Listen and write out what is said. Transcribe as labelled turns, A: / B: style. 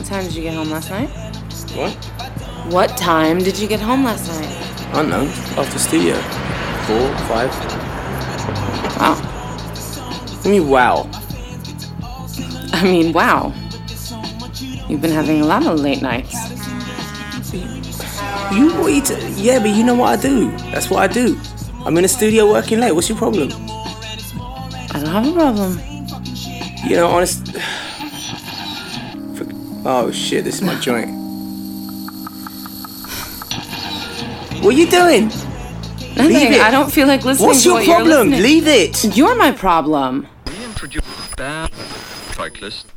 A: What time did you get home last night?
B: What?
A: What time did you get home last night?
B: I don't know. After studio. 4, 5.
A: Wow.
B: What do you mean, wow?
A: I mean, wow. You've been having a lot of late nights.
B: Yeah, but you know what I do. That's what I do. I'm in the studio working late. What's your problem?
A: I don't have a problem.
B: You know, honest... Oh, shit, this is my joint. What are you doing?
A: Nothing.
B: Leave it.
A: I don't feel like listening
B: What's
A: to
B: your
A: what you're
B: problem?
A: listening.
B: Leave it.
A: You're my problem.
C: Reintroduce bad cyclist.